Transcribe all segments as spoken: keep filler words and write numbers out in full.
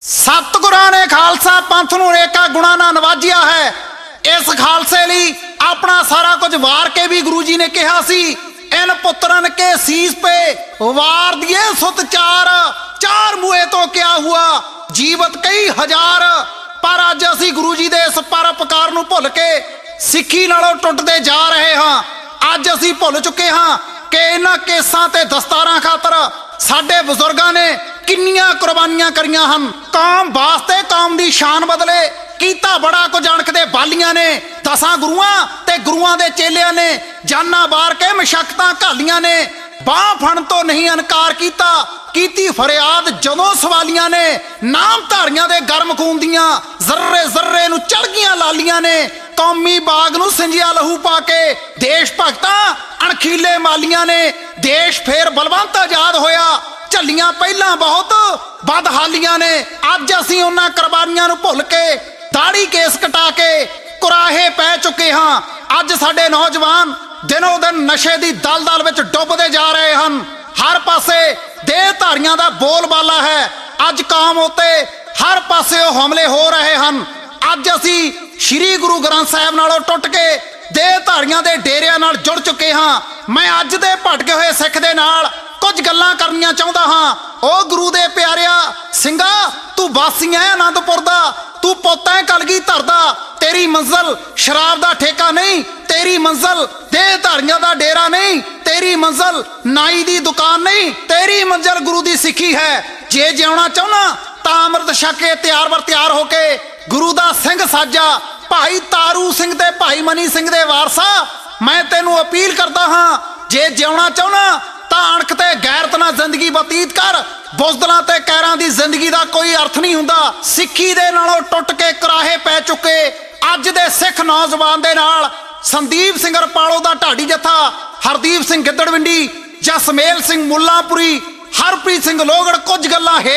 सतगुरां ने खालसा पंथ नूं अनेकां गुणां नाल नवाजिया है। इस खालसे लई अपना सारा कुछ वार के भी गुरु जी ने कहा सी, इन पुत्रन के शीस पे वार दिए सुत चार, चार मुए तो क्या हुआ जीवत कई हजार। पर अज असी गुरु जी दे इस परोपकार नूं भुल के सिक्खी नालों टुटदे जा रहे हां। अज असी भुल चुके हां कि इन्हां केसां ते दस्तारां खातर साडे बजुर्गां ने किन्नियां कुर्बानियां करियां हन। कौम वास्ते कौम दी शान बदले कीता बड़ा कुछ अणख दे बालियां ने, दसां गुरुआं ते गुरुआं दे चेलियां ने जाना बार के मशक्कतां घालियां ने। बाह फण तो नहीं इनकार कीता, कीती फरियाद जदों सवालियां ने। नामधारियां दे गर्म खून दियां जर्रे जर्रे नूं चढ़ गियां लालियां ने। कौमी बाग नूं सिंजिया लहू पा के देश भगतां अणखीले मालियां ने। देश फेर बलवंत आजाद होया, झल्लियां पहलां बहुत बदहालियां ने। अज असीं उन्हां कुर्बानियां नूं भुल के दाड़ी केस कटा के कुराहे पै चुके हां। अज साडे नौजवान दिनों दिन नशे दी दलदल विच डुबदे जा रहे हन। हर पासे देहधारियां दा बोलबाला है। अज कौम उत्ते हर पासे हमले हो रहे हन। अज असी श्री गुरु ग्रंथ साहिब नालों टुट के देहधारियां दे डेरियां नाल जुड़ चुके हां। मैं अज दे भटके होए सिख दे नाल कुछ गल्लां करनियां चाहुंदा हां। ओ गुरु दे प्यारिया सिंगा, तू वासी है आनंदपुर दा, तू पुत्त है कलगीधर दा। तेरी मंजिल शराब दा ठेका नहीं, तेरी मंजिल देहधारियां दा डेरा नहीं, तेरी मंजिल नाई दी दुकान नहीं, तेरी मंजिल गुरु दी सिੱਖੀ है। जे जिउणा चाहुंदा तां अमृत छक के तैयार बर तैयार होके गुरु दा सिंह साजा। भाई तारू सिंह ते भाई मनी सिंह दे वारसा, मैं तेनू अपील करदा हां, जे जिउणा चाहुंदा तां अणख ते गैरत नाल जिंदगी बतीत कर। बुज़दलां ते कैरां दी जिंदगी दा कोई अर्थ नहीं हुंदा। सिੱਖੀ दे नालों टुट के कुराहे पै चुके अज दे सिख नौजवान दे नाल संदीप सिंह रपालो दा ढाडी जत्था, हरदीप सिंह गिद्दड़विंडी, जसमेल सिंह मुल्लापुरी, हरप्रीत सिंह लोगड़ कुछ गल्लां हे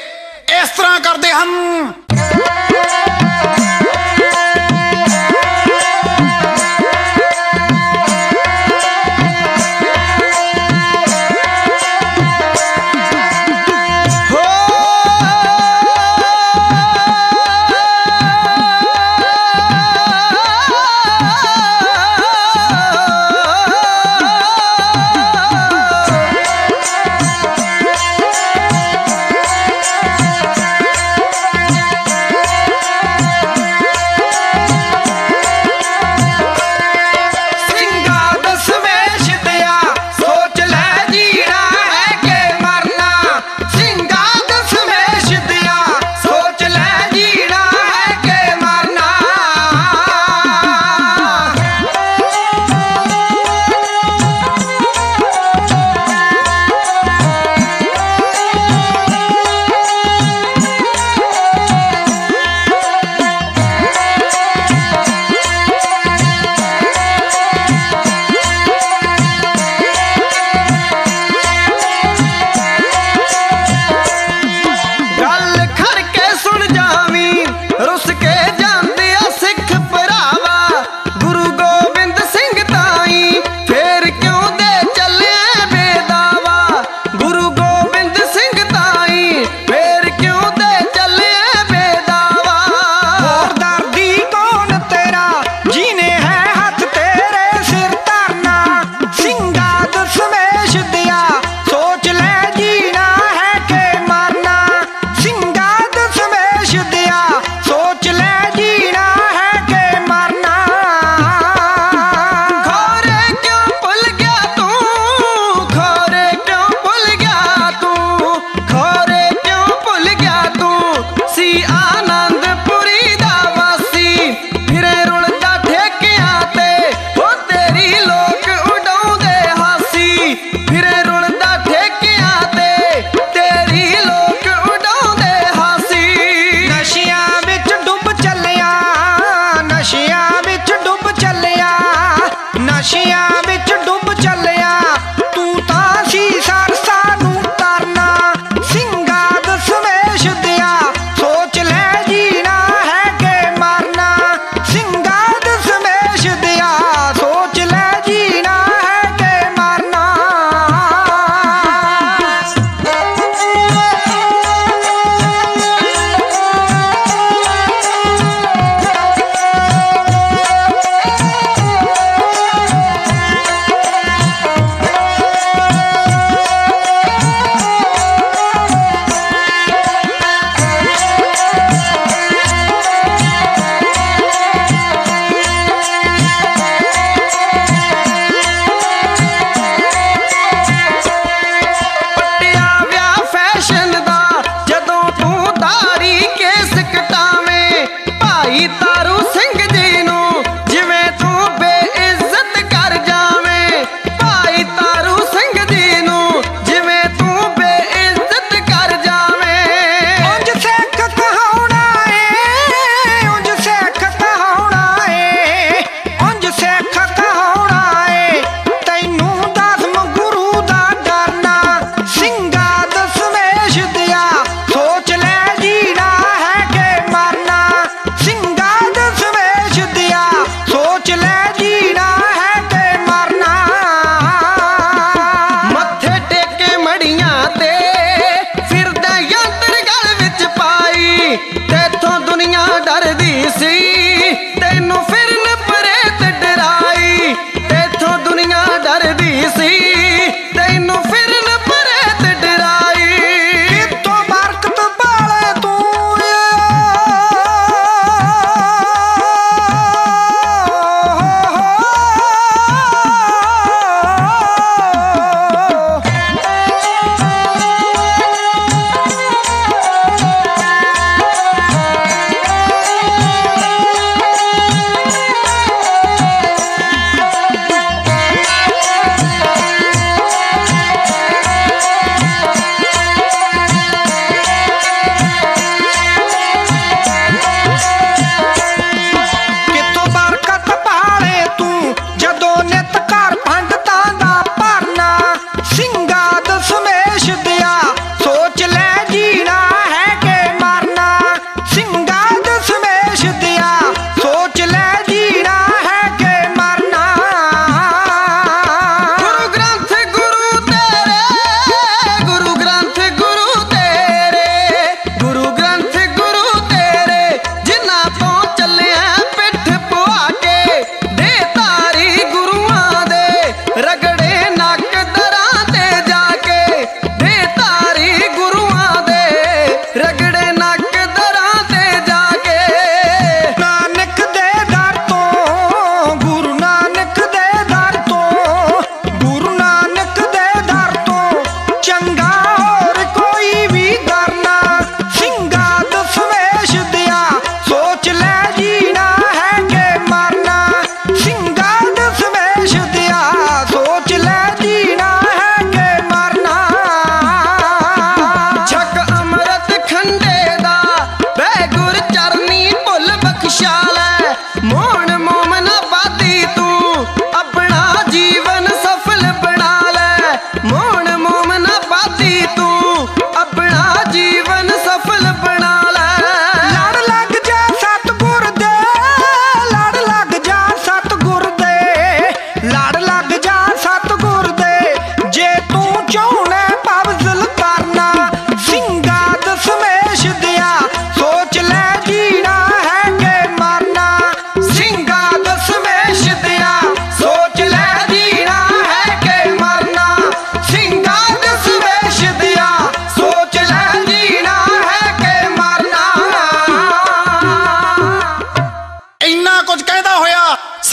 इस तरह करदे हन।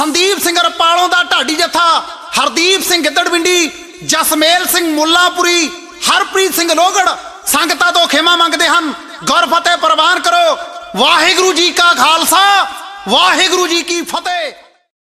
ਸੰਦੀਪ ਸਿੰਘ ਰਪਾਲੋਂ ਦਾ ਢਾਡੀ ਜੱਥਾ, ਹਰਦੀਪ ਸਿੰਘ ਗਿੱਦੜਵਿੰਡੀ, ਜਸਮੇਲ ਸਿੰਘ ਮੁੱਲਾਂਪੁਰੀ, ਹਰਪ੍ਰੀਤ ਸਿੰਘ ਲੋਹਗੜ ਸੰਗਤਾਂ ਤੋਂ ਖਿਮਾ ਮੰਗਦੇ ਹਨ। ਗੁਰਫਤਿਹ ਪ੍ਰਵਾਨ ਕਰੋ। ਵਾਹਿਗੁਰੂ ਜੀ ਕਾ ਖਾਲਸਾ, ਵਾਹਿਗੁਰੂ ਜੀ ਕੀ ਫਤਿਹ।